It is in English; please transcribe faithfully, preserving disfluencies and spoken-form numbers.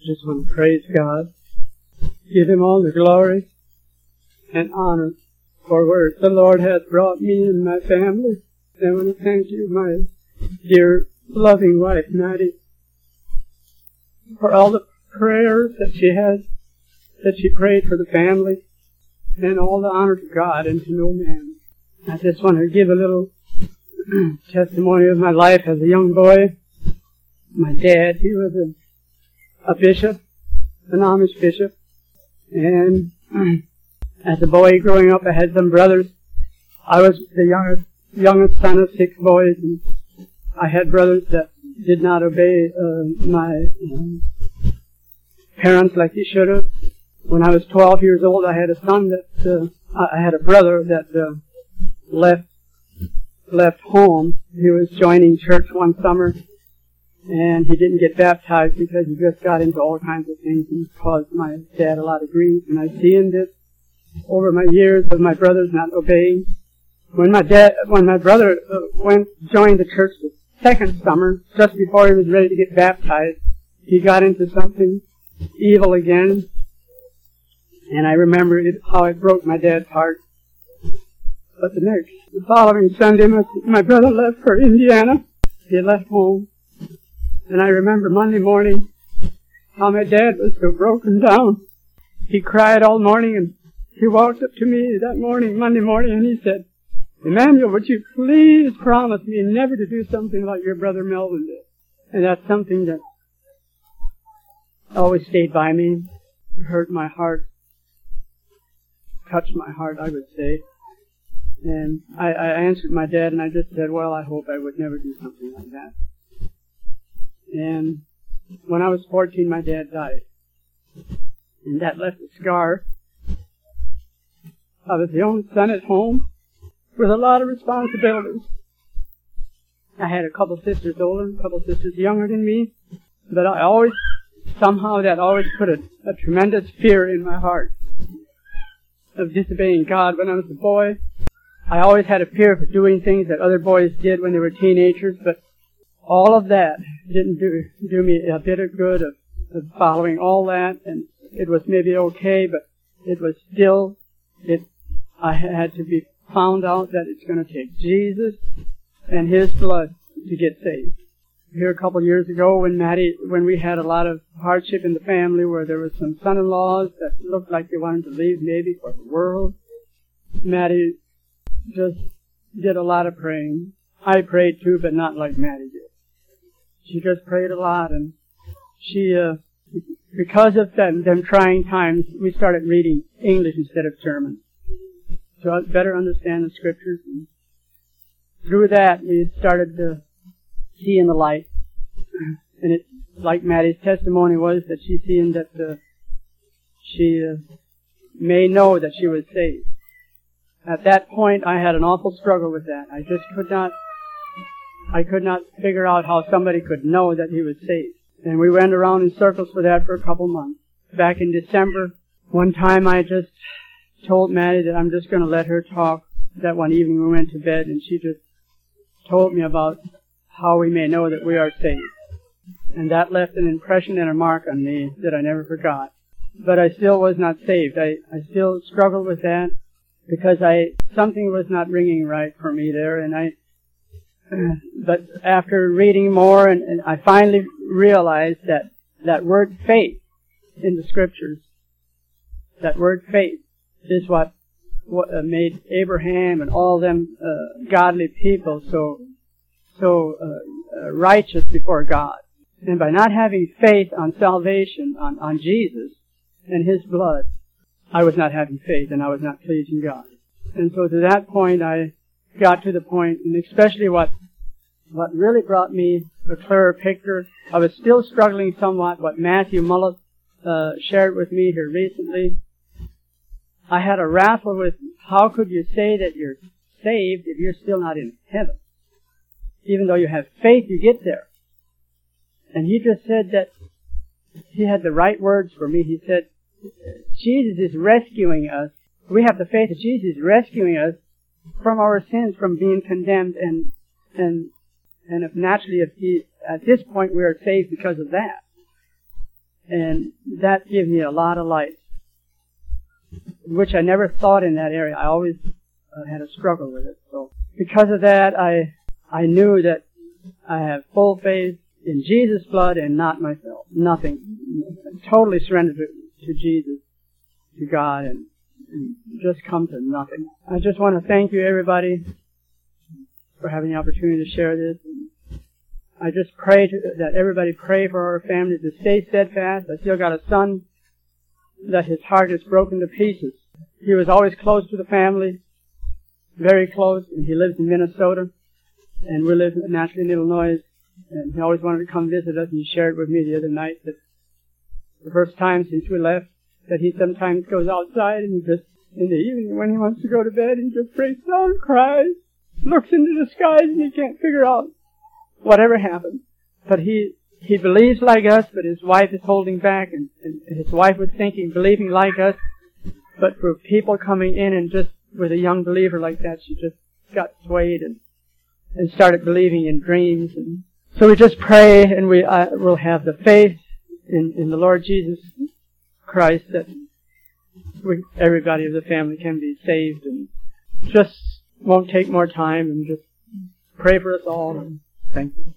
Just want to praise God, give Him all the glory and honor for where the Lord has brought me and my family. I want to thank you, my dear, loving wife, Maddie, for all the prayers that she has, that she prayed for the family, and all the honor to God and to no man. I just want to give a little testimony of my life as a young boy. My dad, he was a, a bishop, an Amish bishop, and as a boy growing up, I had some brothers. I was the youngest, youngest son of six boys, and I had brothers that did not obey uh, my um, parents like they should have. When I was twelve years old, I had a son that, uh, I had a brother that uh, left left home. He was joining church one summer, and he didn't get baptized because he just got into all kinds of things and caused my dad a lot of grief. And I've seen this over my years of my brothers not obeying. When my dad, when my brother uh, went joined the church the second summer, just before he was ready to get baptized, he got into something evil again. And I remember it, how it broke my dad's heart. But the next, the following Sunday, my, my brother left for Indiana. He left home. And I remember Monday morning how my dad was so broken down. He cried all morning, and he walked up to me that morning, Monday morning, and he said, "Emmanuel, would you please promise me never to do something like your brother Melvin did?" And that's something that always stayed by me, hurt my heart, touched my heart, I would say. And I, I answered my dad, and I just said, well, I hope I would never do something like that. And when I was fourteen, my dad died. And that left a scar. I was the only son at home with a lot of responsibilities. I had a couple sisters older, a couple sisters younger than me, but I always, somehow that always put a, a tremendous fear in my heart of disobeying God. When I was a boy, I always had a fear for doing things that other boys did when they were teenagers, but all of that didn't do, do me a bit of good of, of following all that, and it was maybe okay, but it was still, it, I had to be found out that it's going to take Jesus and His blood to get saved. Here a couple of years ago when Maddie, when we had a lot of hardship in the family where there was some son-in-laws that looked like they wanted to leave maybe for the world, Maddie just did a lot of praying. I prayed too, but not like Maddie did. She just prayed a lot, and she, uh, because of them, them trying times, we started reading English instead of German, to better understand the Scriptures. And through that, we started to see in the light. And it, like Maddie's testimony was, that she's seeing that uh, she uh, may know that she was saved. At that point, I had an awful struggle with that. I just could not, I could not figure out how somebody could know that he was saved. And we went around in circles for that for a couple months. Back in December, one time I just told Maddie that I'm just going to let her talk. That one evening we went to bed, and she just told me about how we may know that we are saved. And that left an impression and a mark on me that I never forgot. But I still was not saved. I, I still struggled with that because I something was not ringing right for me there. And I, but after reading more, and, and I finally realized that that word faith in the Scriptures, that word faith is what, what uh, made Abraham and all them uh, godly people so so uh, uh, righteous before God. And by not having faith on salvation, on, on Jesus and His blood, I was not having faith and I was not pleasing God. And so to that point, I got to the point, and especially what what really brought me a clearer picture. I was still struggling somewhat, what Matthew Mullet uh, shared with me here recently. I had a wrestle with, how could you say that you're saved if you're still not in heaven? Even though you have faith, you get there. And he just said that he had the right words for me. He said, Jesus is rescuing us. We have the faith that Jesus is rescuing us from our sins, from being condemned, and and and if naturally, if he, at this point we are saved because of that. And that gives me a lot of light, which I never thought in that area. I always uh, had a struggle with it. So because of that, I I knew that I have full faith in Jesus' blood and not myself. Nothing. Totally surrendered to, to Jesus, to God, and, and just come to nothing. I just want to thank you, everybody, for having the opportunity to share this. I just pray to, that everybody pray for our family to stay steadfast. I still got a son that his heart is broken to pieces. He was always close to the family, very close, and he lives in Minnesota, and we live naturally in Illinois, and he always wanted to come visit us, and he shared with me the other night that the first time since we left, that he sometimes goes outside and just, in the evening when he wants to go to bed, he just breaks down and cries, looks into the skies, and he can't figure out whatever happened. But he he believes like us, but his wife is holding back, and, and his wife was thinking, believing like us. But for people coming in and just with a young believer like that, she just got swayed and and started believing in dreams. And so we just pray, and we uh, will have the faith in, in the Lord Jesus Christ that we, everybody of the family can be saved, and just won't take more time, and just pray for us all. And thank you.